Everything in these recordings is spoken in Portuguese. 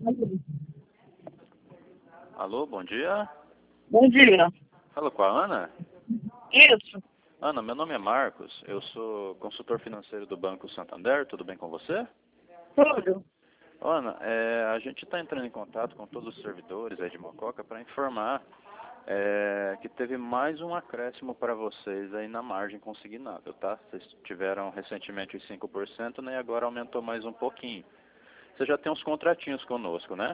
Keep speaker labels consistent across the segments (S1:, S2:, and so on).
S1: Alô, bom dia.
S2: Bom dia.
S1: Fala com a Ana?
S2: Isso,
S1: Ana, meu nome é Marcos, eu sou consultor financeiro do Banco Santander, tudo bem com você?
S2: tudo.
S1: Ana, a gente está entrando em contato com todos os servidores aí de Mococa para informar que teve mais um acréscimo para vocês aí na margem consignável, tá? Vocês tiveram recentemente os 5%, né, e agora aumentou mais um pouquinho. Você já tem uns contratinhos conosco, né?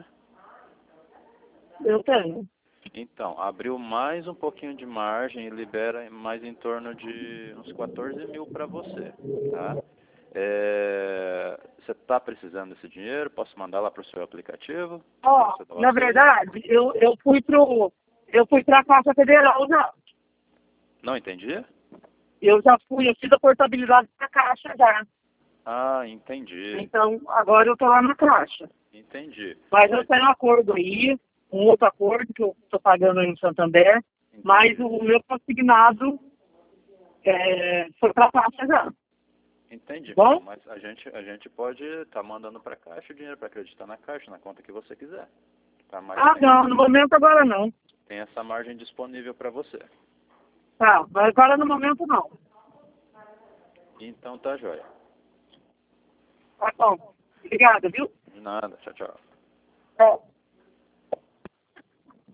S2: Eu tenho.
S1: Então, abriu mais um pouquinho de margem e libera mais em torno de uns 14 mil para você, tá? Você está precisando desse dinheiro? Posso mandar lá para o seu aplicativo?
S2: Ó,
S1: Você dá o
S2: na
S1: aceite?
S2: verdade, eu fui pra Caixa Federal já.
S1: Não entendi?
S2: Eu fiz a portabilidade da Caixa já.
S1: Ah, entendi.
S2: Então, agora eu tô lá na Caixa.
S1: Entendi.
S2: Mas eu tenho um acordo aí, um outro acordo que eu tô pagando aí em Santander, mas o meu consignado foi pra Caixa já.
S1: Entendi.
S2: Bom?
S1: Não, mas a gente pode estar mandando para a Caixa o dinheiro para acreditar na Caixa, na conta que você quiser. Tá? Mas
S2: Ah, não, no momento agora não.
S1: tem essa margem disponível para você.
S2: Tá, mas agora no momento não.
S1: Então tá joia.
S2: Tá bom. Obrigada, viu?
S1: De nada. Tchau, tchau.
S2: É.